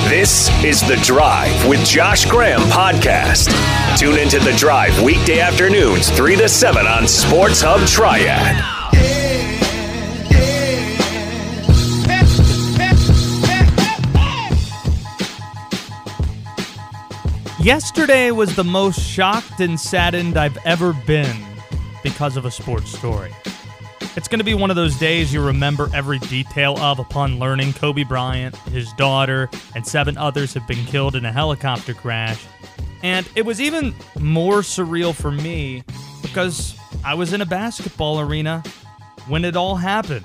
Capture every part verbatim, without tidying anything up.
This is The Drive with Josh Graham podcast. Tune into The Drive weekday afternoons, three to seven on Sports Hub Triad. Yesterday was the most shocked and saddened I've ever been because of a sports story. It's going to be one of those days you remember every detail of upon learning Kobe Bryant, his daughter, and seven others have been killed in a helicopter crash. And it was even more surreal for me because I was in a basketball arena when it all happened.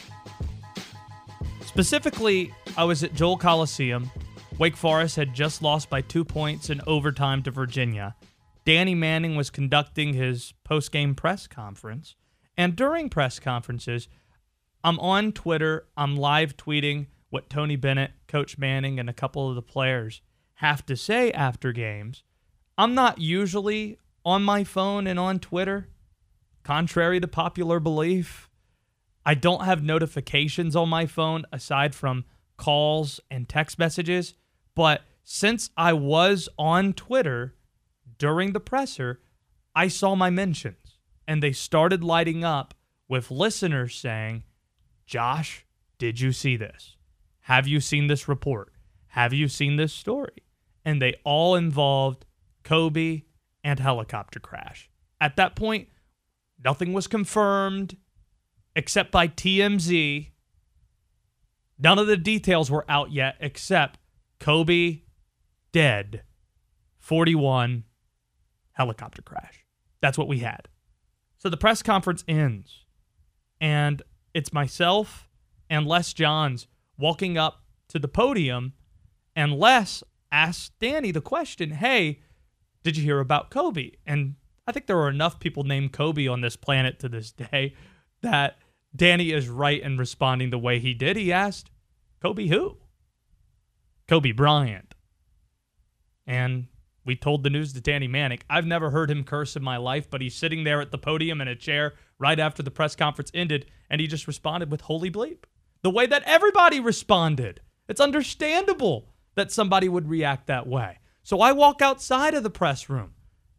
Specifically, I was at Joel Coliseum. Wake Forest had just lost by two points in overtime to Virginia. Danny Manning was conducting his post-game press conference. And during press conferences, I'm on Twitter, I'm live tweeting what Tony Bennett, Coach Manning, and a couple of the players have to say after games. I'm not usually on my phone and on Twitter, contrary to popular belief. I don't have notifications on my phone aside from calls and text messages. But since I was on Twitter during the presser, I saw my mentions. And they started lighting up with listeners saying, Josh, did you see this? Have you seen this report? Have you seen this story? And they all involved Kobe and helicopter crash. At that point, nothing was confirmed except by T M Z. None of the details were out yet except Kobe dead, forty-one, helicopter crash. That's what we had. So the press conference ends, and it's myself and Les Johns walking up to the podium, and Les asked Danny the question, hey, did you hear about Kobe? And I think there are enough people named Kobe on this planet to this day that Danny is right in responding the way he did. He asked, Kobe who? Kobe Bryant. And we told the news to Danny Manning. I've never heard him curse in my life, but he's sitting there at the podium in a chair right after the press conference ended, and he just responded with holy bleep. The way that everybody responded. It's understandable that somebody would react that way. So I walk outside of the press room.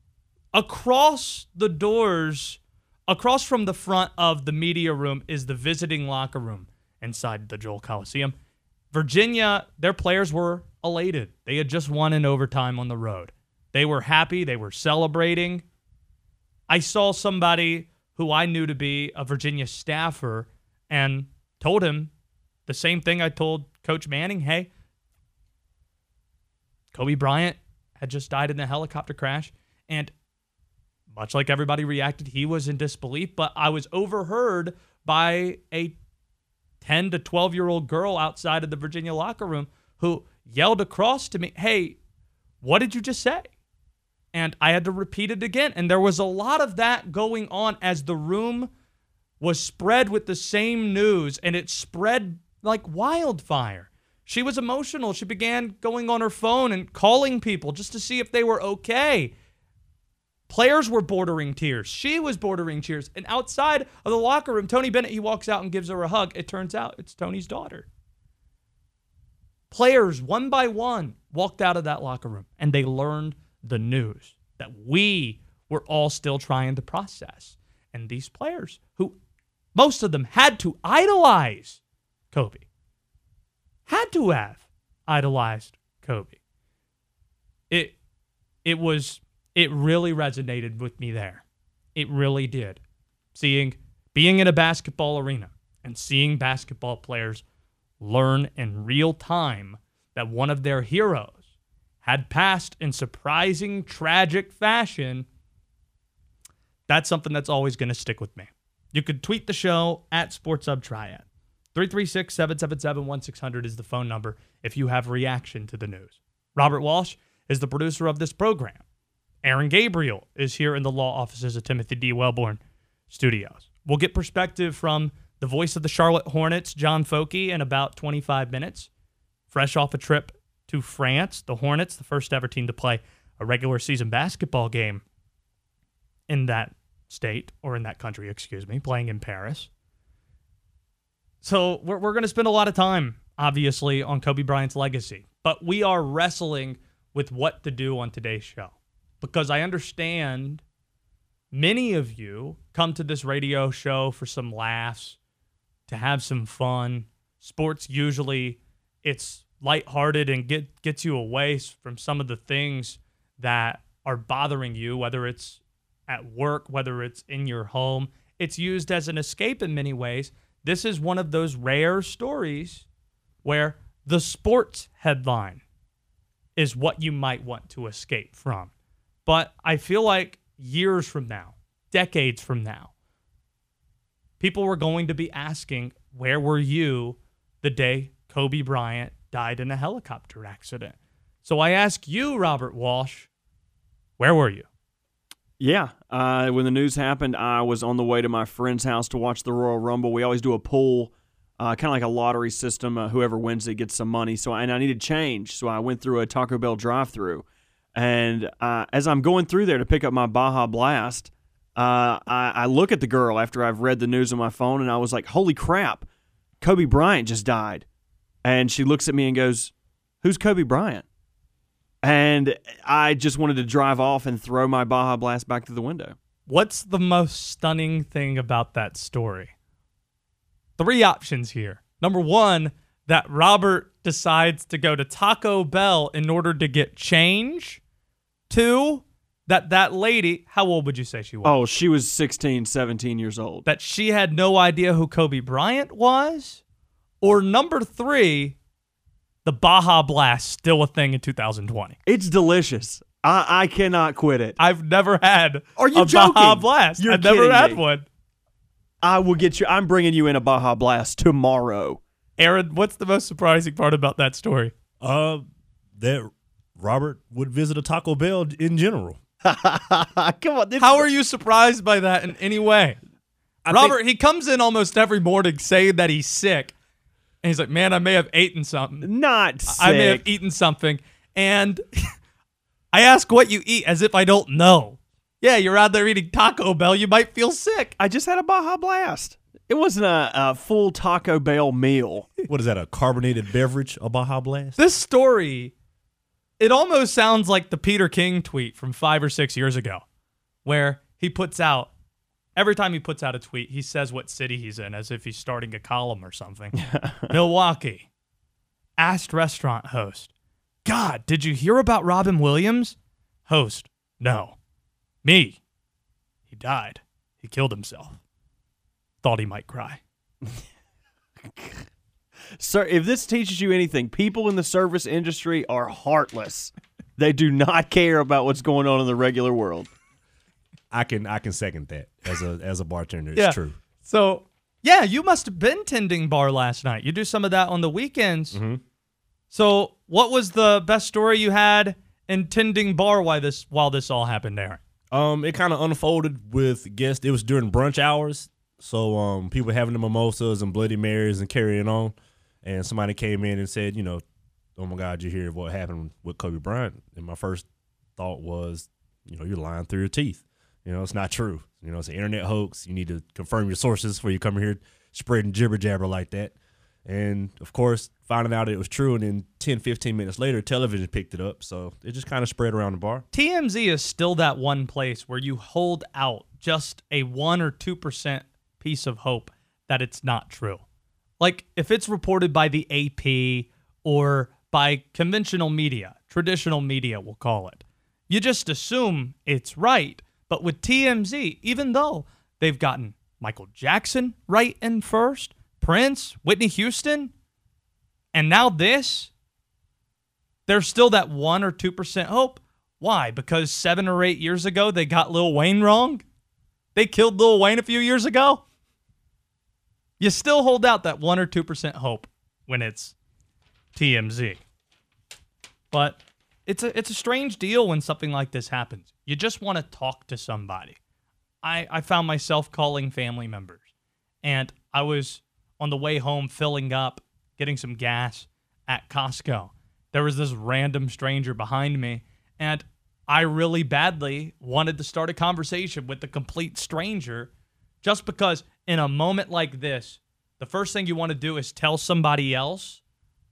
Across the doors, across from the front of the media room is the visiting locker room inside the Joel Coliseum. Virginia, their players were elated. They had just won in overtime on the road. They were happy. They were celebrating. I saw somebody who I knew to be a Virginia staffer and told him the same thing I told Coach Manning. Hey, Kobe Bryant had just died in a helicopter crash. And much like everybody reacted, he was in disbelief. But I was overheard by a ten to twelve-year-old girl outside of the Virginia locker room who yelled across to me, hey, what did you just say? And I had to repeat it again. And there was a lot of that going on as the room was spread with the same news, and it spread like wildfire. She was emotional. She began going on her phone and calling people just to see if they were okay. Players were bordering tears. She was bordering tears. And outside of the locker room, Tony Bennett, he walks out and gives her a hug. It turns out it's Tony's daughter. Players, one by one, walked out of that locker room, and they learned the news that we were all still trying to process. And these players, who most of them had to idolize Kobe, had to have idolized Kobe. It, it was... It really resonated with me there. It really did. Seeing, being in a basketball arena and seeing basketball players learn in real time that one of their heroes had passed in surprising, tragic fashion, that's something that's always going to stick with me. You could tweet the show at Sports Hub Triad. three three six, seven seven seven, one six zero zero is the phone number if you have reaction to the news. Robert Walsh is the producer of this program. Aaron Gabriel is here in the law offices of Timothy D. Wellborn Studios. We'll get perspective from the voice of the Charlotte Hornets, John Foky, in about twenty-five minutes. Fresh off a trip to France, the Hornets, the first ever team to play a regular season basketball game in that state, or in that country, excuse me, playing in Paris. So we're, we're going to spend a lot of time obviously, on Kobe Bryant's legacy. But we are wrestling with what to do on today's show. Because I understand many of you come to this radio show for some laughs, to have some fun. Sports usually, it's lighthearted and get, gets you away from some of the things that are bothering you, whether it's at work, whether it's in your home. It's used as an escape in many ways. This is one of those rare stories where the sports headline is what you might want to escape from. But I feel like years from now, decades from now, people were going to be asking, where were you the day Kobe Bryant died in a helicopter accident? So I ask you, Robert Walsh, where were you? Yeah, uh, when the news happened, I was on the way to my friend's house to watch the Royal Rumble. We always do a pool, uh, kind of like a lottery system. Uh, whoever wins it gets some money. So, and I needed change, so I went through a Taco Bell drive-thru. And uh, as I'm going through there to pick up my Baja Blast, uh, I, I look at the girl after I've read the news on my phone, and I was like, holy crap, Kobe Bryant just died. And she looks at me and goes, who's Kobe Bryant? And I just wanted to drive off and throw my Baja Blast back through the window. What's the most stunning thing about that story? Three options here. Number one, that Robert decides to go to Taco Bell in order to get change. Two, that that lady, how old would you say she was? Oh, she was sixteen, seventeen years old. That she had no idea who Kobe Bryant was? Or number three, the Baja Blast, still a thing in two thousand twenty. It's delicious. I, I cannot quit it. I've never had Are you a joking? Baja Blast. You're I've never kidding had me. one. I will get you. I'm bringing you in a Baja Blast tomorrow. Aaron, what's the most surprising part about that story? Uh, that Robert would visit a Taco Bell in general. Come on. This How are you surprised by that in any way? I Robert, think- he comes in almost every morning saying that he's sick. And he's like, man, I may have eaten something. Not sick. I may have eaten something. And I ask what you eat as if I don't know. Yeah, you're out there eating Taco Bell. You might feel sick. I just had a Baja Blast. It wasn't a, a full Taco Bell meal. What is that, a carbonated beverage, a Baja Blast? This story, it almost sounds like the Peter King tweet from five or six years ago, where he puts out, every time he puts out a tweet, he says what city he's in as if he's starting a column or something. Milwaukee. Asked restaurant host, God, did you hear about Robin Williams? Host, no. Me. He died. He killed himself. Thought he might cry. Sir, if this teaches you anything, people in the service industry are heartless. They do not care about what's going on in the regular world. I can I can second that as a as a bartender. It's Yeah. true. So, yeah, you must have been tending bar last night. You do some of that on the weekends. Mm-hmm. So, what was the best story you had in tending bar while this while this all happened, Aaron? Um, it kind of unfolded with guests. It was during brunch hours, so um, people having the mimosas and Bloody Marys and carrying on, and somebody came in and said, you know, oh my God, you hear what happened with Kobe Bryant? And my first thought was, you know, you're lying through your teeth. You know, it's not true. You know, it's an internet hoax. You need to confirm your sources before you come here spreading jibber jabber like that. And of course, finding out it was true, and then ten, fifteen minutes later, television picked it up. So it just kind of spread around the bar. T M Z is still that one place where you hold out just a one or two percent piece of hope that it's not true. Like if it's reported by the A P or by conventional media, traditional media, we'll call it, you just assume it's right. But with T M Z, even though they've gotten Michael Jackson right in first, Prince, Whitney Houston, and now this, there's still that one or two percent hope. Why? Because seven or eight years ago, they got Lil Wayne wrong? They killed Lil Wayne a few years ago? You still hold out that one or two percent hope when it's T M Z. But it's a, it's a strange deal when something like this happens. You just want to talk to somebody. I, I found myself calling family members, and I was on the way home filling up, getting some gas at Costco. There was this random stranger behind me, and I really badly wanted to start a conversation with the complete stranger just because in a moment like this, the first thing you want to do is tell somebody else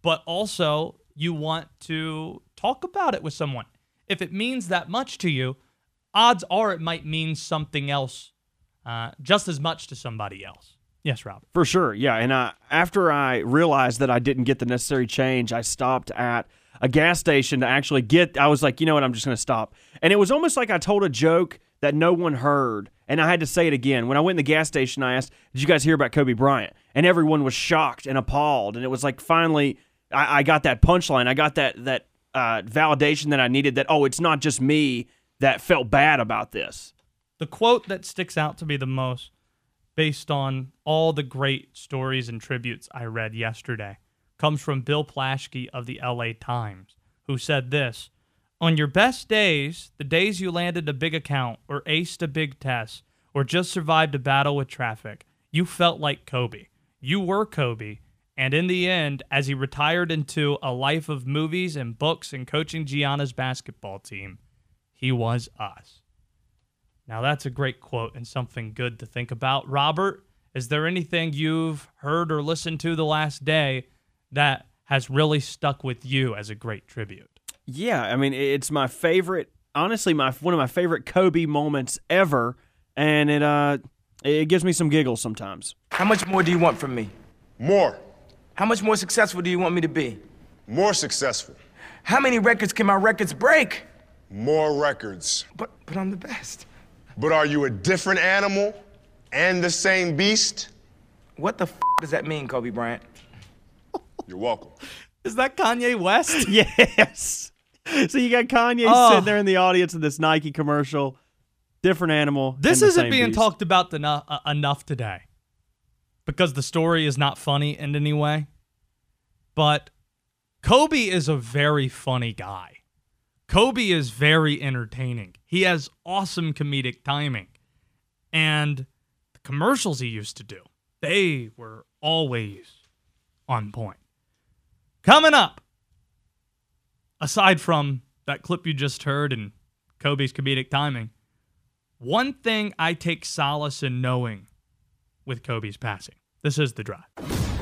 but also you want to talk about it with someone. If it means that much to you, odds are it might mean something else uh, just as much to somebody else. Yes, Rob. For sure, yeah. And I, after I realized that I didn't get the necessary change, I stopped at a gas station to actually get, I was like, you know what, I'm just going to stop. And it was almost like I told a joke that no one heard, and I had to say it again. When I went in the gas station, I asked, did you guys hear about Kobe Bryant? And everyone was shocked and appalled, and it was like finally I, I got that punchline. I got that, that uh, validation that I needed that, oh, it's not just me that felt bad about this. The quote that sticks out to me the most, based on all the great stories and tributes I read yesterday, comes from Bill Plaschke of the L A Times, who said this: on your best days, the days you landed a big account or aced a big test or just survived a battle with traffic, you felt like Kobe. You were Kobe, and in the end, as he retired into a life of movies and books and coaching Gianna's basketball team, he was us. Now, that's a great quote and something good to think about. Robert, is there anything you've heard or listened to the last day that has really stuck with you as a great tribute? Yeah, I mean, it's my favorite, honestly, my one of my favorite Kobe moments ever, and it uh, it gives me some giggles sometimes. How much more do you want from me? More. How much more successful do you want me to be? More successful. How many records can my records break? More records. But, but I'm the best. But are you a different animal and the same beast? What the f*** does that mean, Kobe Bryant? You're welcome. Is that Kanye West? Yes. So you got Kanye Oh. sitting there in the audience of this Nike commercial. Different animal. This and the isn't same being beast. talked about enough, uh, enough today because the story is not funny in any way. But Kobe is a very funny guy. Kobe is very entertaining. He has awesome comedic timing. And the commercials he used to do, they were always on point. Coming up, aside from that clip you just heard and Kobe's comedic timing, one thing I take solace in knowing with Kobe's passing. This is The Drive.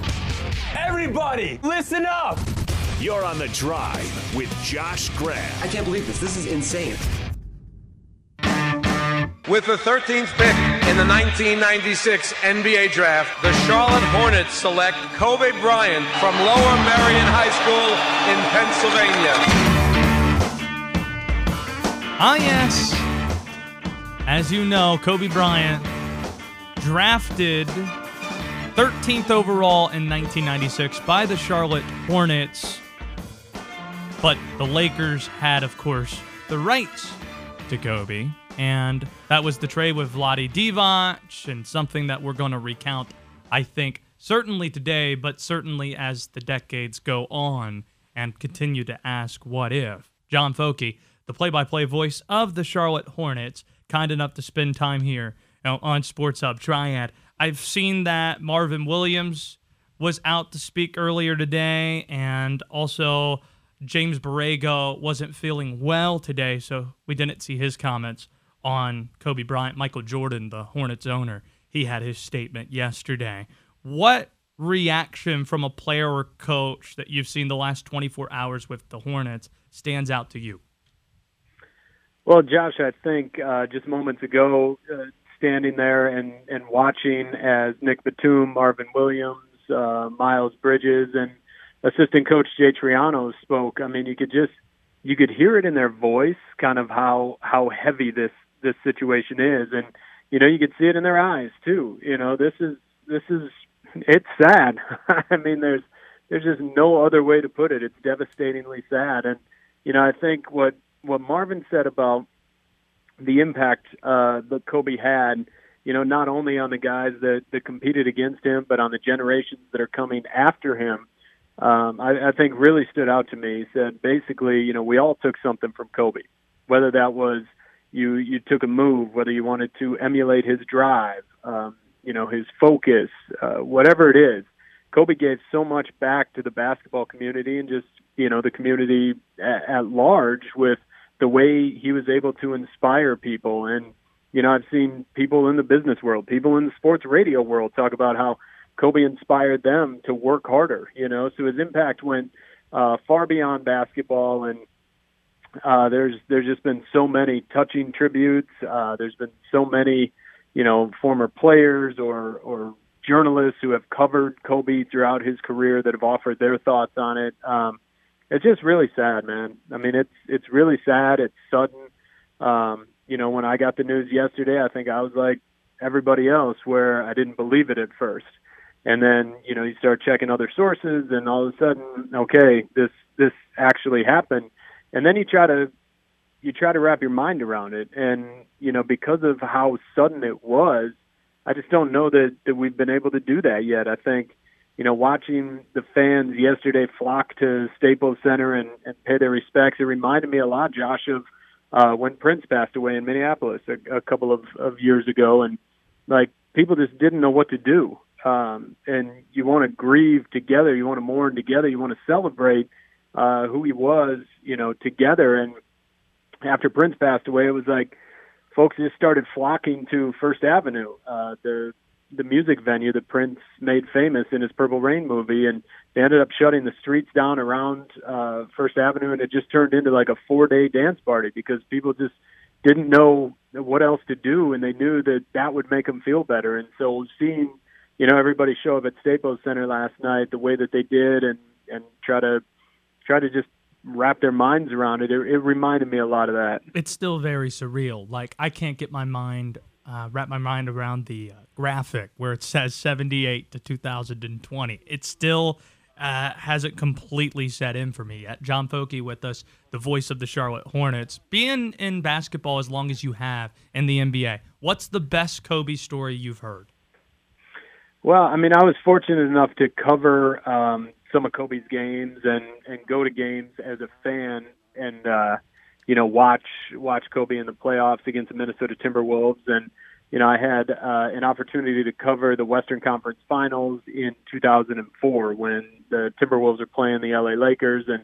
Everybody, listen up! You're on The Drive with Josh Graham. I can't believe this. This is insane. With the thirteenth pick in the nineteen ninety-six N B A Draft, the Charlotte Hornets select Kobe Bryant from Lower Merion High School in Pennsylvania. Ah, yes. As you know, Kobe Bryant drafted thirteenth overall in nineteen ninety-six by the Charlotte Hornets. But the Lakers had, of course, the rights to Kobe. And that was the trade with Vlade Divac, and something that we're going to recount, I think, certainly today, but certainly as the decades go on and continue to ask what if. John Foke, the play-by-play voice of the Charlotte Hornets, kind enough to spend time here you know, on Sports Hub Triad. I've seen that Marvin Williams was out to speak earlier today, and also James Borrego wasn't feeling well today, so we didn't see his comments on Kobe Bryant. Michael Jordan, the Hornets owner, he had his statement yesterday. What reaction from a player or coach that you've seen the last twenty-four hours with the Hornets stands out to you? Well, Josh, I think uh, just moments ago, uh, standing there and, and watching as Nick Batum, Marvin Williams, uh, Miles Bridges, and assistant coach Jay Triano spoke, I mean, you could just you could hear it in their voice, kind of how how heavy this this situation is, and you know you could see it in their eyes too. You know, this is this is it's sad. I mean, there's there's just no other way to put it. It's devastatingly sad, and you know, I think what what Marvin said about the impact uh, that Kobe had, you know, not only on the guys that, that competed against him, but on the generations that are coming after him. Um, I, I think really stood out to me. He said, basically, you know, we all took something from Kobe, whether that was you, you took a move, whether you wanted to emulate his drive, um, you know, his focus, uh, whatever it is. Kobe gave so much back to the basketball community and just, you know, the community at, at large with the way he was able to inspire people. And, you know, I've seen people in the business world, people in the sports radio world talk about how Kobe inspired them to work harder, you know, so his impact went uh, far beyond basketball. And uh, there's there's just been so many touching tributes. Uh, there's been so many, you know, former players or, or journalists who have covered Kobe throughout his career that have offered their thoughts on it. Um, it's just really sad, man. I mean, it's it's really sad. It's sudden. Um, you know, when I got the news yesterday, I think I was like everybody else, where I didn't believe it at first. And then, you know, you start checking other sources, and all of a sudden, okay, this this actually happened. And then you try to you try to wrap your mind around it. And, you know, because of how sudden it was, I just don't know that, that we've been able to do that yet. I think, you know, watching the fans yesterday flock to Staples Center and, and pay their respects, it reminded me a lot, Josh, of uh, when Prince passed away in Minneapolis a, a couple of, of years ago. And, like, people just didn't know what to do. Um, and you want to grieve together. You want to mourn together. You want to celebrate uh, who he was, you know, together. And after Prince passed away, it was like folks just started flocking to First Avenue, uh, the the music venue that Prince made famous in his Purple Rain movie. And they ended up shutting the streets down around uh, First Avenue, and it just turned into like a four-day dance party because people just didn't know what else to do, and they knew that that would make them feel better. And so seeing, you know, everybody show up at Staples Center last night the way that they did, and, and try to try to just wrap their minds around it, it, it reminded me a lot of that. It's still very surreal. Like, I can't get my mind, uh, wrap my mind around the uh, graphic where it says seventy-eight to two thousand twenty. It still uh, hasn't completely set in for me yet. John Foky with us, the voice of the Charlotte Hornets. Being in basketball as long as you have in the N B A, what's the best Kobe story you've heard? Well, I mean, I was fortunate enough to cover um, some of Kobe's games and, and go to games as a fan and, uh, you know, watch watch Kobe in the playoffs against the Minnesota Timberwolves. And, you know, I had uh, an opportunity to cover the Western Conference Finals in two thousand four when the Timberwolves were playing the L A Lakers. And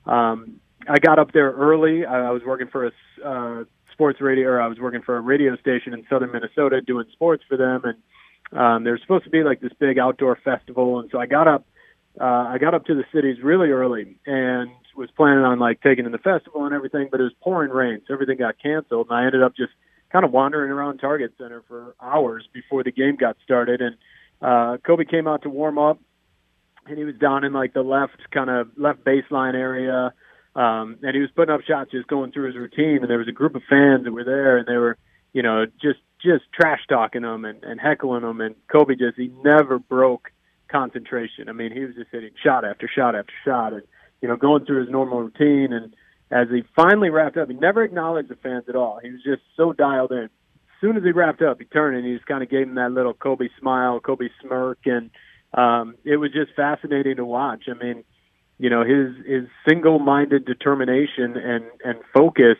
um, I got up there early. I, I was working for a uh, sports radio, or I was working for a radio station in southern Minnesota doing sports for them. And Um, there was supposed to be like this big outdoor festival, and so I got up. Uh, I got up to the cities really early and was planning on like taking in the festival and everything, but it was pouring rain, so everything got canceled. And I ended up just kind of wandering around Target Center for hours before the game got started. And uh, Kobe came out to warm up, and he was down in like the left kind of left baseline area, um, and he was putting up shots, just going through his routine. And there was a group of fans that were there, and they were, you know, just. just trash talking them and, and heckling them. And Kobe just, he never broke concentration. I mean, he was just hitting shot after shot after shot and, you know, going through his normal routine. And as he finally wrapped up, he never acknowledged the fans at all. He was just so dialed in. As soon as he wrapped up, he turned and he just kind of gave him that little Kobe smile, Kobe smirk. And um, it was just fascinating to watch. I mean, you know, his, his single-minded determination and, and focus,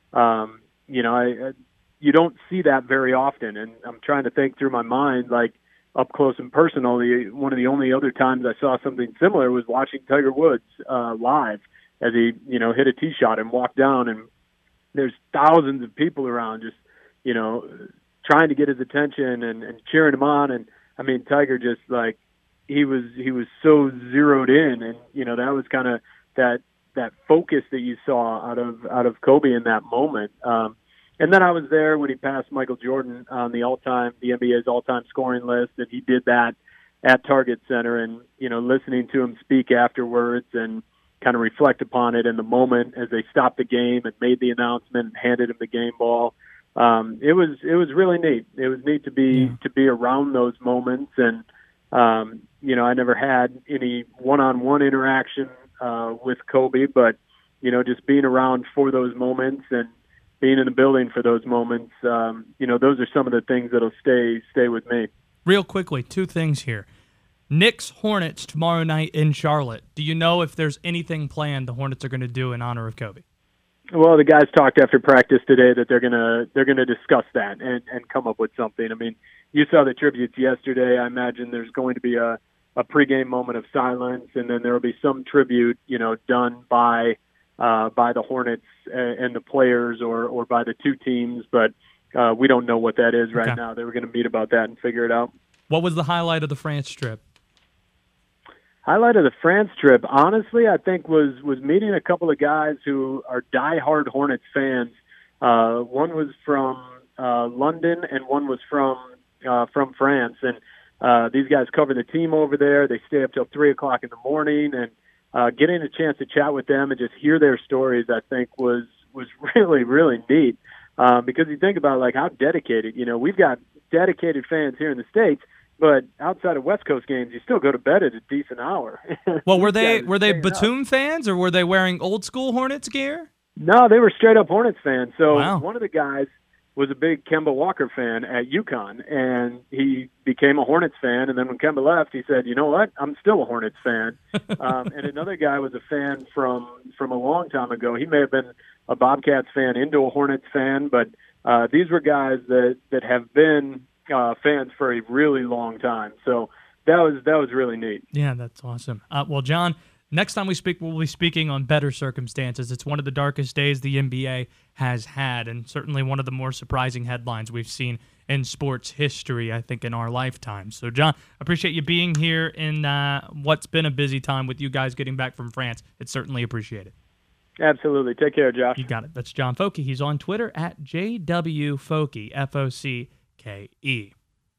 um, you know, I, I you don't see that very often. And I'm trying to think through my mind, like up close and personal. The, one of the only other times I saw something similar was watching Tiger Woods uh, live as he, you know, hit a tee shot and walked down, and there's thousands of people around just, you know, trying to get his attention and, and cheering him on. And I mean, Tiger just like, he was, he was so zeroed in, and, you know, that was kind of that, that focus that you saw out of, out of Kobe in that moment. Um, And then I was there when he passed Michael Jordan on the all-time, the N B A's all-time scoring list, and he did that at Target Center. And, you know, listening to him speak afterwards and kind of reflect upon it in the moment as they stopped the game and made the announcement and handed him the game ball. Um, it was it was really neat. It was neat to be yeah. to be around those moments. And um, you know, I never had any one-on-one interaction uh, with Kobe, but you know, just being around for those moments and being in the building for those moments, um, you know, those are some of the things that'll stay stay with me. Real quickly, two things here. Knicks Hornets tomorrow night in Charlotte. Do you know if there's anything planned the Hornets are going to do in honor of Kobe? Well, the guys talked after practice today that they're gonna they're gonna discuss that and, and come up with something. I mean, you saw the tributes yesterday. I imagine there's going to be a, a pregame moment of silence, and then there will be some tribute, you know, done by uh, by the Hornets and the players, or or by the two teams. But uh, we don't know what that is right okay. now. They were going to meet about that and figure it out. What was the highlight of the France trip? Highlight of the France trip, honestly, I think was was meeting a couple of guys who are diehard Hornets fans. Uh, one was from uh, London, and one was from uh, from France. And uh, these guys cover the team over there. They stay up till three o'clock in the morning, and uh, getting a chance to chat with them and just hear their stories, I think was was really really neat. Um, because you think about like how dedicated. You know, we've got dedicated fans here in the States. But outside of West Coast games, you still go to bed at a decent hour. Well, were they were they Batum up. fans, or were they wearing old school Hornets gear? No, they were straight up Hornets fans. So wow. One of the guys was a big Kemba Walker fan at UConn, and he became a Hornets fan. And then when Kemba left, he said, "You know what? I'm still a Hornets fan." um, and another guy was a fan from from a long time ago. He may have been a Bobcats fan into a Hornets fan, but uh, these were guys that that have been Uh, fans for a really long time. So that was that was really neat. Yeah, that's awesome. Uh, well, John, next time we speak, we'll be speaking on better circumstances. It's one of the darkest days the N B A has had, and certainly one of the more surprising headlines we've seen in sports history, I think, in our lifetime. So, John, appreciate you being here in uh, what's been a busy time with you guys getting back from France. It's certainly appreciated. Absolutely. Take care, Josh. You got it. That's John Foke. He's on Twitter at J W Foke, F O C K E.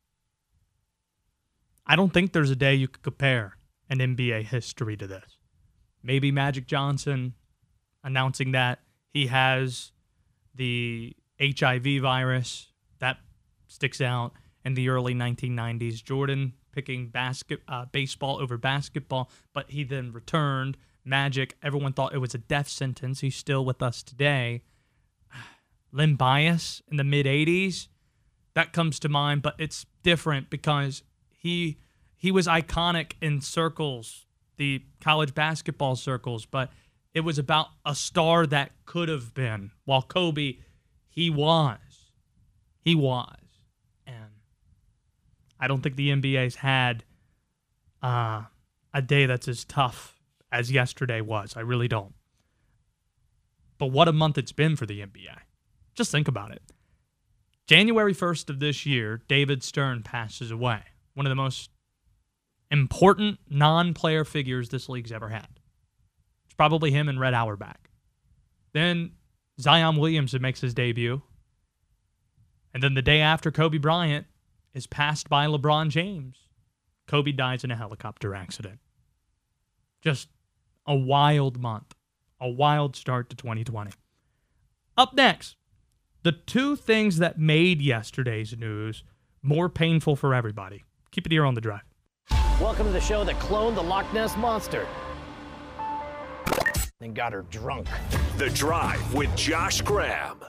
I don't think there's a day you could compare an N B A history to this. Maybe Magic Johnson announcing that he has the H I V virus. That sticks out in the early nineteen nineties. Jordan picking basket, uh, baseball over basketball, but he then returned. Magic, everyone thought it was a death sentence. He's still with us today. Len Bias in the mid-eighties. That comes to mind, but it's different because he he was iconic in circles, the college basketball circles, but it was about a star that could have been. While Kobe, he was. He was. And I don't think the N B A's had uh, a day that's as tough as yesterday was. I really don't. But what a month it's been for the N B A. Just think about it. January first of this year, David Stern passes away. One of the most important non-player figures this league's ever had. It's probably him and Red Auerbach. Then Zion Williamson makes his debut. And then the day after, Kobe Bryant is passed by LeBron James. Kobe dies in a helicopter accident. Just a wild month. A wild start to twenty twenty. Up next, the two things that made yesterday's news more painful for everybody. Keep it here on The Drive. Welcome to the show that cloned the Loch Ness Monster and got her drunk. The Drive with Josh Graham.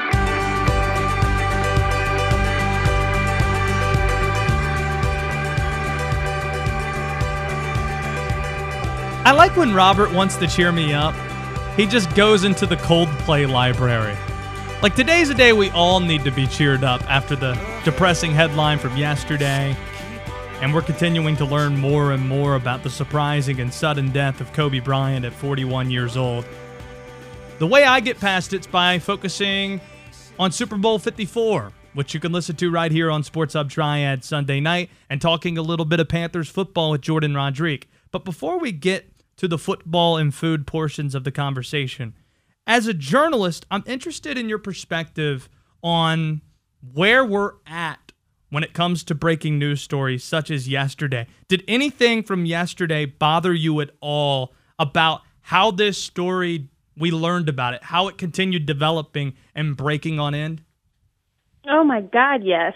I like when Robert wants to cheer me up. He just goes into the Coldplay library. Like, today's a day we all need to be cheered up after the depressing headline from yesterday. And we're continuing to learn more and more about the surprising and sudden death of Kobe Bryant at forty-one years old. The way I get past it's by focusing on Super Bowl fifty-four, which you can listen to right here on Sports Hub Triad Sunday night, and talking a little bit of Panthers football with Jordan Rodrigue. But before we get to the football and food portions of the conversation, as a journalist, I'm interested in your perspective on where we're at when it comes to breaking news stories such as yesterday. Did anything from yesterday bother you at all about how this story, we learned about it, how it continued developing and breaking on end? Oh, my God, yes.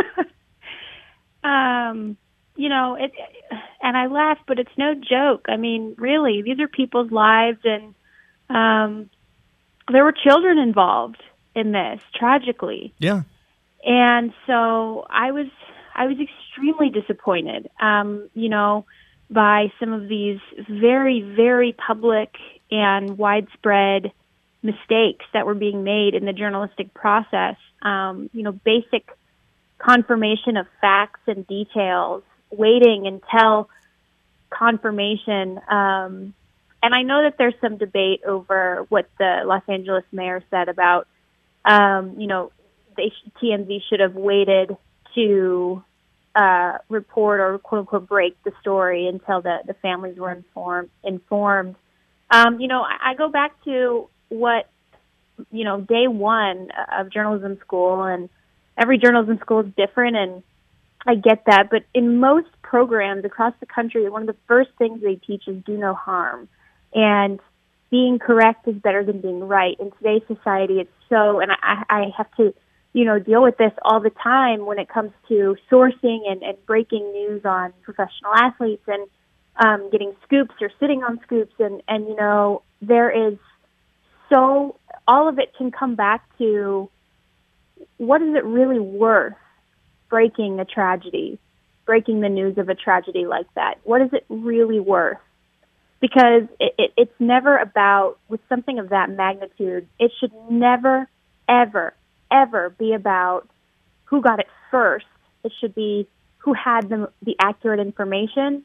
um, you know, it, and I laugh, but it's no joke. I mean, really, these are people's lives, and um, there were children involved in this, tragically. Yeah. And so I was I was extremely disappointed, um, you know, by some of these very, very public and widespread mistakes that were being made in the journalistic process. Um, you know, basic confirmation of facts and details, waiting until confirmation. Um, and I know that there's some debate over what the Los Angeles mayor said about, um, you know, T M Z should have waited to uh, report or quote unquote break the story until the, the families were informed. informed. Um, you know, I, I go back to what, you know, day one of journalism school, and every journalism school is different, and I get that. But in most programs across the country, one of the first things they teach is do no harm. And being correct is better than being right. In today's society, it's so, and I, I have to, you know, deal with this all the time when it comes to sourcing and, and breaking news on professional athletes and um, getting scoops or sitting on scoops. And, and, you know, there is so, all of it can come back to what is it really worth breaking a tragedy, breaking the news of a tragedy like that? What is it really worth? Because it, it, it's never about, with something of that magnitude, it should never, ever, ever be about who got it first. It should be who had the, the accurate information,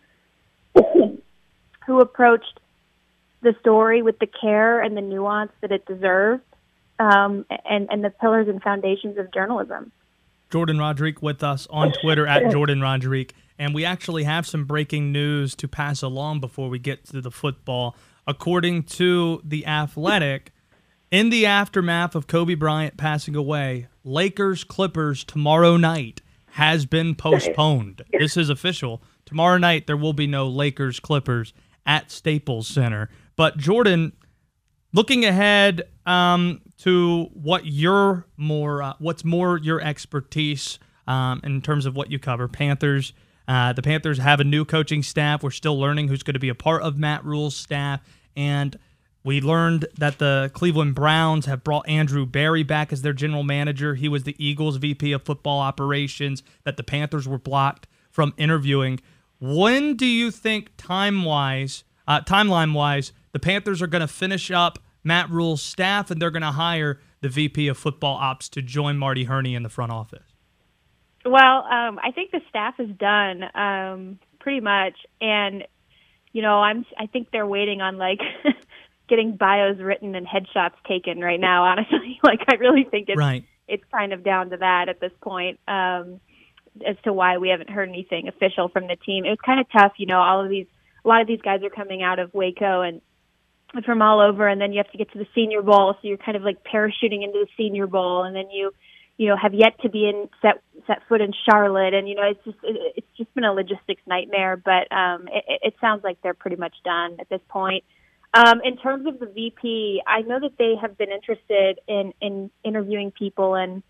who approached the story with the care and the nuance that it deserved, um, and, and the pillars and foundations of journalism. Jordan Rodrigue with us on Twitter at Jordan Rodrigue. And we actually have some breaking news to pass along before we get to the football. According to The Athletic, in the aftermath of Kobe Bryant passing away, Lakers-Clippers tomorrow night has been postponed. This is official. Tomorrow night there will be no Lakers-Clippers at Staples Center. But Jordan, looking ahead um, to what you're more, uh, what's more your expertise um, in terms of what you cover, Panthers. Uh, the Panthers have a new coaching staff. We're still learning who's going to be a part of Matt Rule's staff. And we learned that the Cleveland Browns have brought Andrew Berry back as their general manager. He was the Eagles' V P of football operations that the Panthers were blocked from interviewing. When do you think time-wise, uh, timeline-wise, the Panthers are going to finish up Matt Rule's staff and they're going to hire the V P of football ops to join Marty Hurney in the front office? Well, um, I think the staff is done, um, pretty much, and you know, I'm. I think they're waiting on like getting bios written and headshots taken right now. Honestly, like I really think it's right. It's kind of down to that at this point, um, as to why we haven't heard anything official from the team. It was kind of tough, you know. All of these, a lot of these guys are coming out of Waco and from all over, and then you have to get to the Senior Bowl, so you're kind of like parachuting into the Senior Bowl, and then you. you know, have yet to be in set set foot in Charlotte, and you know, it's just it, it's just been a logistics nightmare. But um, it, it sounds like they're pretty much done at this point. Um, in terms of the V P, I know that they have been interested in in interviewing people, and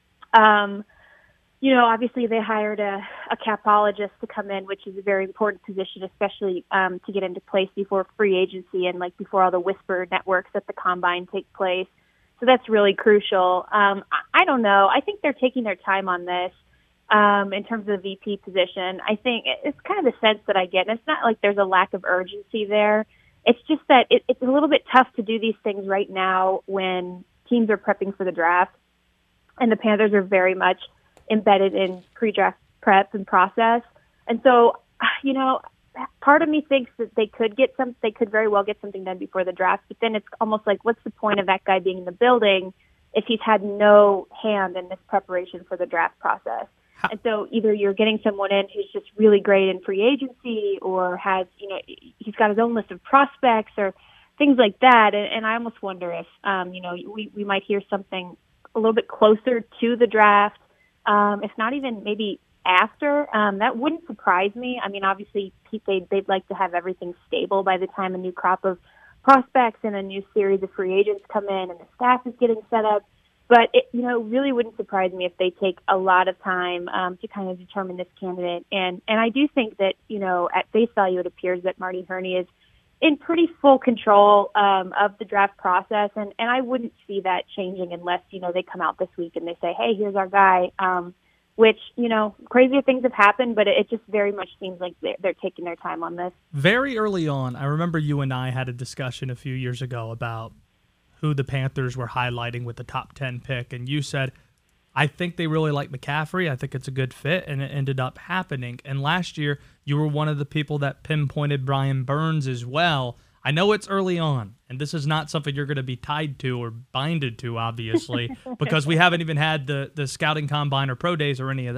um, you know, obviously they hired a, a capologist to come in, which is a very important position, especially um, to get into place before free agency and like before all the whisper networks at the combine take place. So that's really crucial. Um, I don't know. I think they're taking their time on this um, in terms of the V P position. I think it's kind of the sense that I get. And it's not like there's a lack of urgency there. It's just that it, it's a little bit tough to do these things right now when teams are prepping for the draft. And the Panthers are very much embedded in pre-draft prep and process. And so, you know, part of me thinks that they could get some, they could very well get something done before the draft, but then it's almost like, what's the point of that guy being in the building if he's had no hand in this preparation for the draft process? How? And so either you're getting someone in who's just really great in free agency or has, you know, he's got his own list of prospects or things like that. And, and I almost wonder if, um, you know, we, we might hear something a little bit closer to the draft, um, if not even maybe after. Um, that wouldn't surprise me. I mean, obviously, they'd, they'd like to have everything stable by the time a new crop of prospects and a new series of free agents come in and the staff is getting set up. But, it, you know, really wouldn't surprise me if they take a lot of time um, to kind of determine this candidate. And, and I do think that, you know, at face value, it appears that Marty Hurney is in pretty full control um, of the draft process. And, and I wouldn't see that changing unless, you know, they come out this week and they say, hey, here's our guy. Um, which, you know, crazier things have happened, but it just very much seems like they're, they're taking their time on this. Very early on, I remember you and I had a discussion a few years ago about who the Panthers were highlighting with the top ten pick, and you said, I think they really like McCaffrey. I think it's a good fit, and it ended up happening. And last year, you were one of the people that pinpointed Brian Burns as well. I know it's early on, and this is not something you're going to be tied to or binded to, obviously, because we haven't even had the, the scouting combine or pro days or any of that.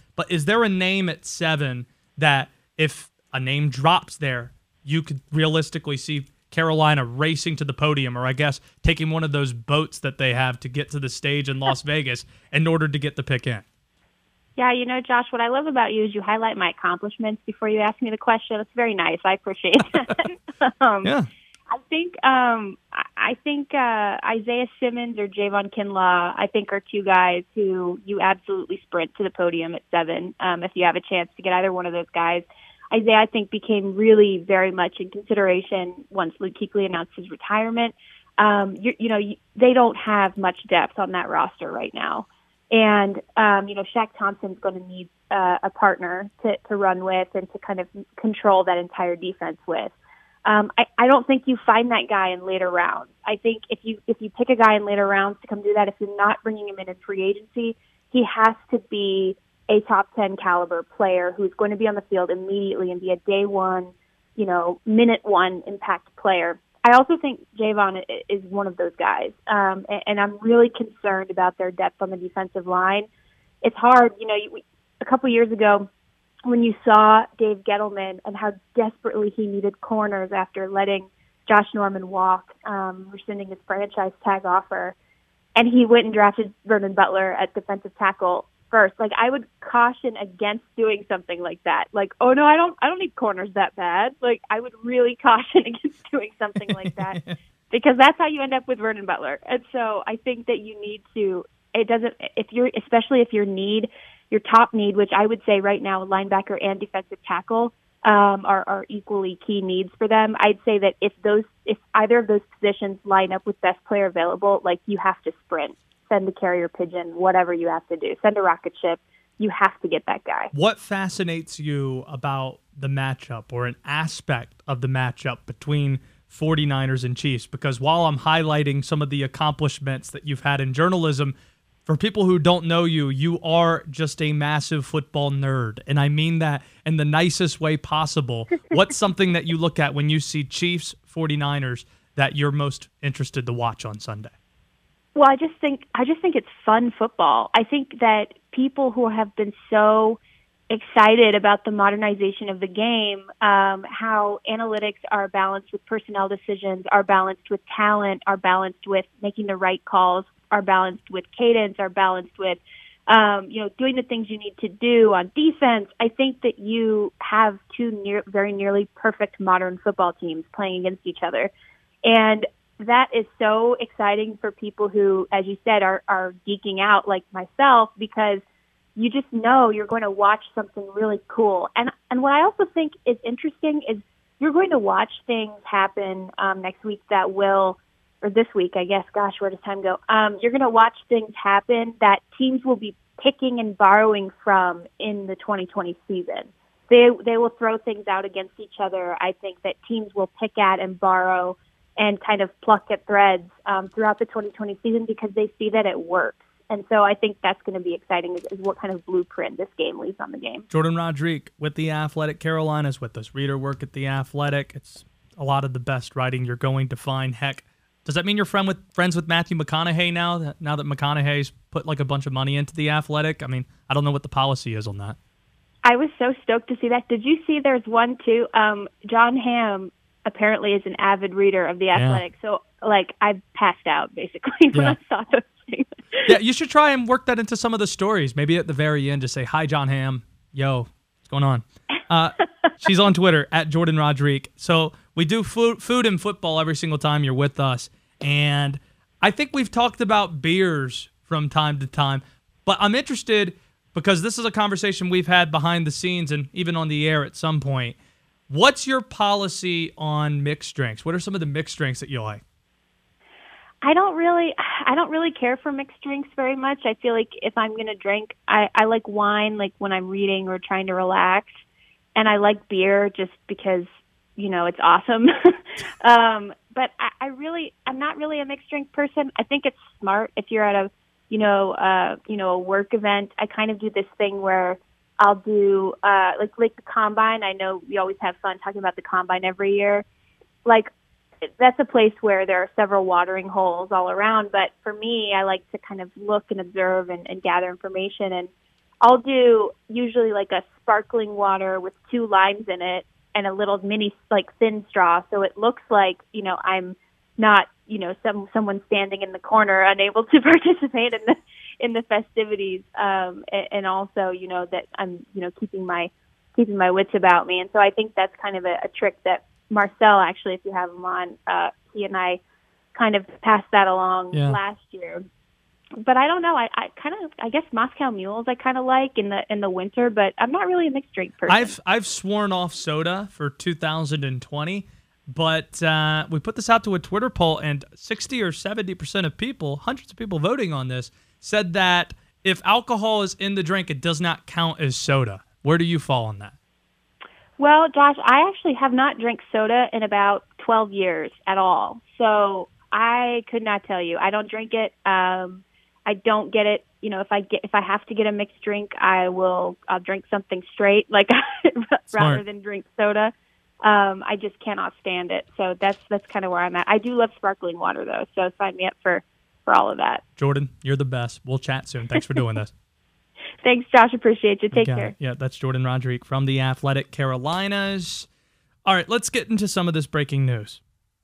But is there a name at seven that if a name drops there, you could realistically see Carolina racing to the podium, or I guess taking one of those boats that they have to get to the stage in Las Vegas in order to get the pick in? Yeah, you know, Josh, what I love about you is you highlight my accomplishments before you ask me the question. It's very nice. I appreciate that. um, yeah. I think um, I think uh, Isaiah Simmons or Javon Kinlaw, I think, are two guys who you absolutely sprint to the podium at seven um, if you have a chance to get either one of those guys. Isaiah, I think, became really very much in consideration once Luke Kuechly announced his retirement. Um, you, you know, you, they don't have much depth on that roster right now. And, um, you know, Shaq Thompson's going to need uh, a partner to, to run with and to kind of control that entire defense with. Um, I, I don't think you find that guy in later rounds. I think if you if you pick a guy in later rounds to come do that, if you're not bringing him in in free agency, he has to be a top ten caliber player who's going to be on the field immediately and be a day one, you know, minute one impact player. I also think Javon is one of those guys, um, and, and I'm really concerned about their depth on the defensive line. It's hard, you know, you, a couple years ago when you saw Dave Gettleman and how desperately he needed corners after letting Josh Norman walk, um, rescinding his franchise tag offer, and he went and drafted Vernon Butler at defensive tackle first. Like, I would caution against doing something like that. Like, oh no, I don't, I don't need corners that bad. Like, I would really caution against doing something like that because that's how you end up with Vernon Butler. And so I think that you need to. It doesn't. If you're, especially if your need, your top need, which I would say right now, linebacker and defensive tackle um, are, are equally key needs for them. I'd say that if those, if either of those positions line up with best player available, like you have to sprint. Send a carrier pigeon, whatever you have to do. Send a rocket ship. You have to get that guy. What fascinates you about the matchup or an aspect of the matchup between 49ers and Chiefs? Because while I'm highlighting some of the accomplishments that you've had in journalism, for people who don't know you, you are just a massive football nerd. And I mean that in the nicest way possible. What's something that you look at when you see Chiefs, 49ers that you're most interested to watch on Sunday? Well, I just think I just think it's fun football. I think that people who have been so excited about the modernization of the game, um, how analytics are balanced with personnel decisions, are balanced with talent, are balanced with making the right calls, are balanced with cadence, are balanced with um, you know, doing the things you need to do on defense. I think that you have two near, very nearly perfect modern football teams playing against each other, and that is so exciting for people who, as you said, are, are geeking out like myself, because you just know you're going to watch something really cool. And and what I also think is interesting is you're going to watch things happen um, next week that will, or this week, I guess, gosh, where does time go? Um, you're going to watch things happen that teams will be picking and borrowing from in the twenty twenty season. They, they will throw things out against each other. I think that teams will pick at and borrow and kind of pluck at threads um, throughout the twenty twenty season because they see that it works. And so I think that's going to be exciting is, is what kind of blueprint this game leaves on the game. Jordan Rodriguez with The Athletic. Carolina's with us. Reader work at The Athletic. It's a lot of the best writing you're going to find. Heck, does that mean you're friend with, friends with Matthew McConaughey now, that, now that McConaughey's put like a bunch of money into The Athletic? I mean, I don't know what the policy is on that. I was so stoked to see that. Did you see there's one, too? Um, John Hamm apparently is an avid reader of The Athletic. Yeah. So, like, I passed out, basically, when yeah. I saw those things. Yeah, you should try and work that into some of the stories. Maybe at the very end, just say, hi, John Hamm. Yo, what's going on? Uh, she's on Twitter, at Jordan Rodriguez. So we do food, food and football every single time you're with us. And I think we've talked about beers from time to time. But I'm interested, because this is a conversation we've had behind the scenes and even on the air at some point. What's your policy on mixed drinks? What are some of the mixed drinks that you like? I don't really, I don't really care for mixed drinks very much. I feel like if I'm going to drink, I, I like wine, like when I'm reading or trying to relax. And I like beer just because, you know, it's awesome. um, but I, I really, I'm not really a mixed drink person. I think it's smart if you're at a, you know, uh, you know, a work event. I kind of do this thing where I'll do, uh, like, like the combine. I know we always have fun talking about the combine every year. Like, that's a place where there are several watering holes all around. But for me, I like to kind of look and observe and, and gather information. And I'll do usually like a sparkling water with two limes in it and a little mini like thin straw, so it looks like, you know, I'm not, you know, some someone standing in the corner unable to participate in the in the festivities, um, and, and also, you know, that I'm, you know, keeping my keeping my wits about me. And so I think that's kind of a, a trick that Marcel, actually, if you have him on, uh, he and I kind of passed that along yeah. last year. But I don't know. I, I kind of, I guess Moscow Mules I kind of like in the in the winter, but I'm not really a mixed drink person. I've I've sworn off soda for two thousand twenty, but uh, we put this out to a Twitter poll, and sixty or seventy percent of people, hundreds of people voting on this, said that if alcohol is in the drink, it does not count as soda. Where do you fall on that? Well, Josh, I actually have not drank soda in about twelve years at all, so I could not tell you. I don't drink it. Um, I don't get it. You know, if I get if I have to get a mixed drink, I will. I'll drink something straight, like rather than drink soda. Um, I just cannot stand it. So that's that's kind of where I'm at. I do love sparkling water though, so sign me up for, for all of that. Jordan, you're the best. We'll chat soon. Thanks for doing this. Thanks, Josh. Appreciate you. Take Okay. care. Yeah, that's Jordan Rodrigue from the Athletic Carolinas. All right, let's get into some of this breaking news.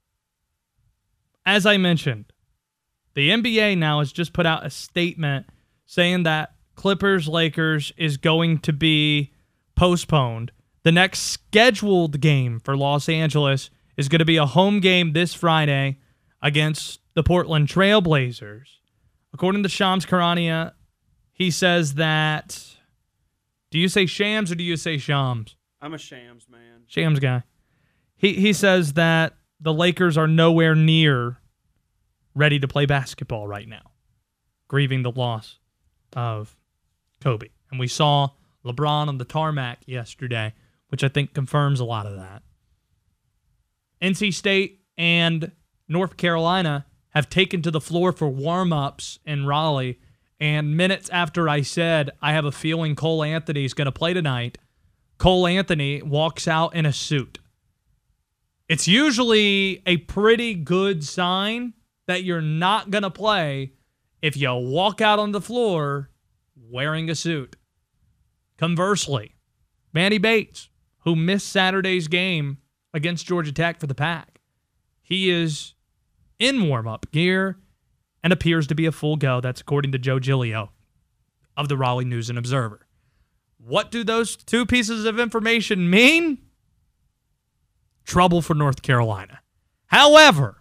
As I mentioned, the N B A now has just put out a statement saying that Clippers-Lakers is going to be postponed. The next scheduled game for Los Angeles is going to be a home game this Friday against the Portland Trail Blazers. According to Shams Charania, he says that, do you say Shams or do you say Shams? I'm a Shams man. Shams guy. He he says that the Lakers are nowhere near ready to play basketball right now, grieving the loss of Kobe. And we saw LeBron on the tarmac yesterday, which I think confirms a lot of that. N C State and North Carolina have taken to the floor for warm-ups in Raleigh, and minutes after I said, I have a feeling Cole Anthony is going to play tonight, Cole Anthony walks out in a suit. It's usually a pretty good sign that you're not going to play if you walk out on the floor wearing a suit. Conversely, Manny Bates, who missed Saturday's game against Georgia Tech for the Pack, he is in warm-up gear and appears to be a full go. That's according to Joe Giglio of the Raleigh News and Observer. What do those two pieces of information mean? Trouble for North Carolina. However,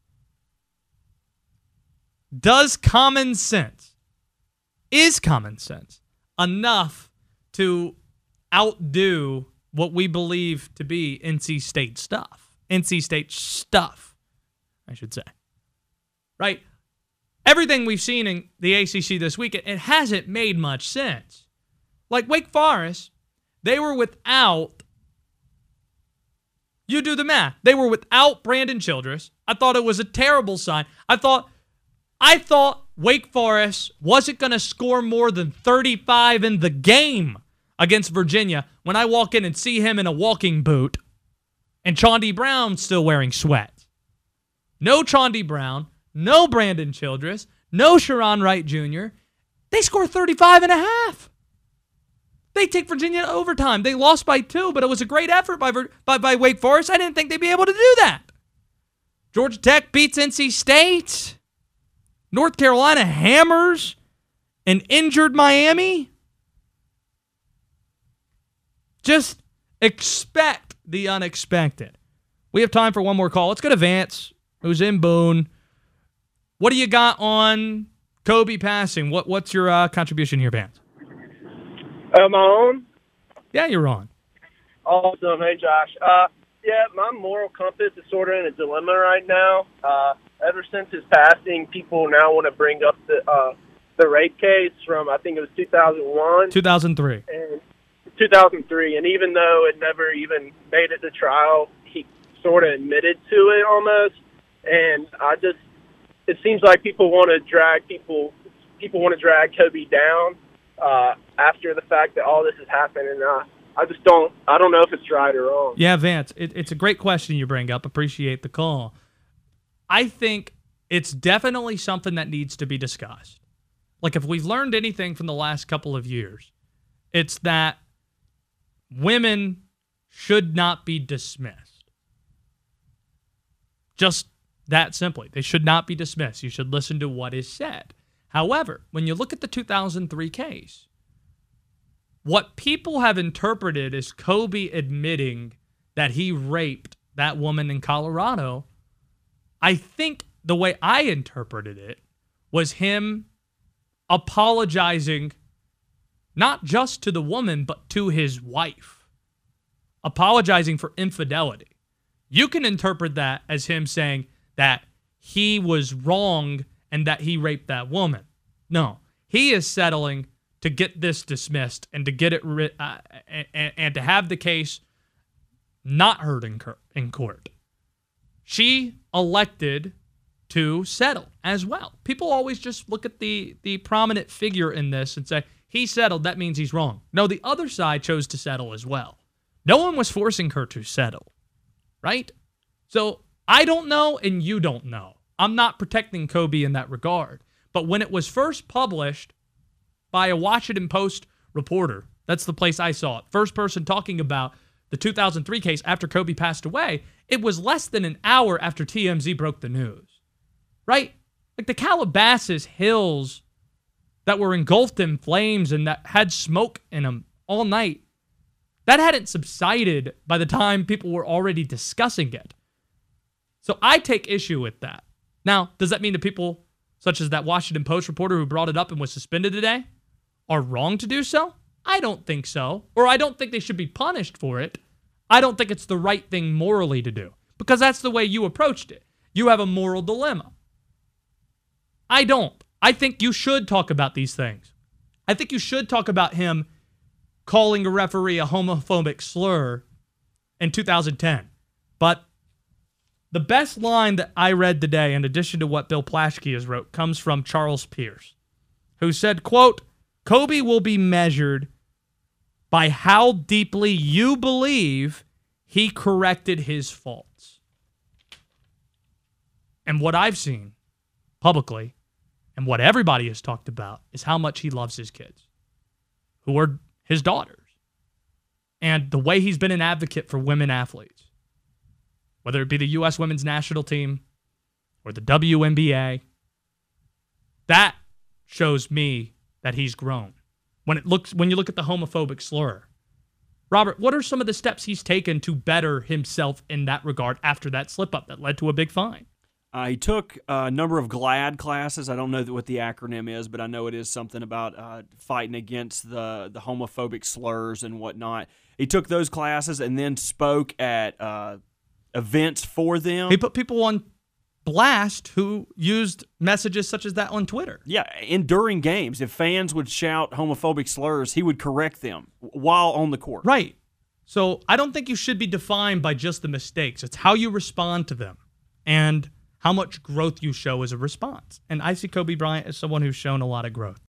does common sense, is common sense enough to outdo what we believe to be N C State stuff? N C State stuff, I should say. Right? Everything we've seen in the A C C this week, it, it hasn't made much sense. Like Wake Forest, they were without, you do the math, they were without Brandon Childress. I thought it was a terrible sign. I thought, I thought Wake Forest wasn't going to score more than thirty-five in the game against Virginia when I walk in and see him in a walking boot and Chaundi Brown still wearing sweats. No Chaundi Brown, no Brandon Childress, no Sharon Wright Junior They score thirty-five and a half. They take Virginia to overtime. They lost by two, but it was a great effort by, by, by Wake Forest. I didn't think they'd be able to do that. Georgia Tech beats N C State. North Carolina hammers an injured Miami. Just expect the unexpected. We have time for one more call. Let's go to Vance, who's in Boone. What do you got on Kobe passing? What What's your uh, contribution here, Vance? Am I on? Yeah, you're on. Awesome. Hey, Josh. Uh, yeah, my moral compass is sort of in a dilemma right now. Uh, ever since his passing, people now want to bring up the uh, the rape case from, I think it was two thousand one. two thousand three. And two thousand three. And even though it never even made it to trial, he sort of admitted to it almost. And I just, it seems like people want to drag people, people want to drag Kobe down uh, after the fact that all this has happened. And uh, I just don't, I don't know if it's right or wrong. Yeah, Vance, it, it's a great question you bring up. Appreciate the call. I think it's definitely something that needs to be discussed. Like, if we've learned anything from the last couple of years, It's that women should not be dismissed. Just that simply. They should not be dismissed. You should listen to what is said. However, when you look at the two thousand three case, what people have interpreted as Kobe admitting that he raped that woman in Colorado, I think the way I interpreted it was him apologizing not just to the woman, but to his wife. Apologizing for infidelity. You can interpret that as him saying that he was wrong and that he raped that woman. No, he is settling to get this dismissed and to get it ri- uh, and, and to have the case not heard in, cur- in court. She elected to settle as well. People always just look at the, the prominent figure in this and say, he settled, that means he's wrong. No, the other side chose to settle as well. No one was forcing her to settle, right? So I don't know and you don't know. I'm not protecting Kobe in that regard. But when it was first published by a Washington Post reporter, that's the place I saw it, first person talking about the two thousand three case after Kobe passed away, it was less than an hour after T M Z broke the news, right? Like the Calabasas hills that were engulfed in flames and that had smoke in them all night, that hadn't subsided by the time people were already discussing it. So I take issue with that. Now, does that mean the people such as that Washington Post reporter who brought it up and was suspended today are wrong to do so? I don't think so. Or I don't think they should be punished for it. I don't think it's the right thing morally to do. Because that's the way you approached it. You have a moral dilemma. I don't. I think you should talk about these things. I think you should talk about him calling a referee a homophobic slur in two thousand ten. But the best line that I read today, in addition to what Bill Plaschke has wrote, comes from Charles Pierce, who said, quote, Kobe will be measured by how deeply you believe he corrected his faults. And what I've seen publicly, and what everybody has talked about, is how much he loves his kids, who are his daughters, and the way he's been an advocate for women athletes, whether it be the U S women's national team or the W N B A. That shows me that he's grown. When it looks, when you look at the homophobic slur, Robert, what are some of the steps he's taken to better himself in that regard after that slip-up that led to a big fine? Uh, he took a number of GLAD classes. I don't know what the acronym is, but I know it is something about uh, fighting against the, the homophobic slurs and whatnot. He took those classes and then spoke at uh, events for them. He put people on blast who used messages such as that on Twitter. Yeah, and during games, if fans would shout homophobic slurs, he would correct them while on the court. Right. So I don't think you should be defined by just the mistakes. It's how you respond to them and how much growth you show as a response. And I see Kobe Bryant as someone who's shown a lot of growth.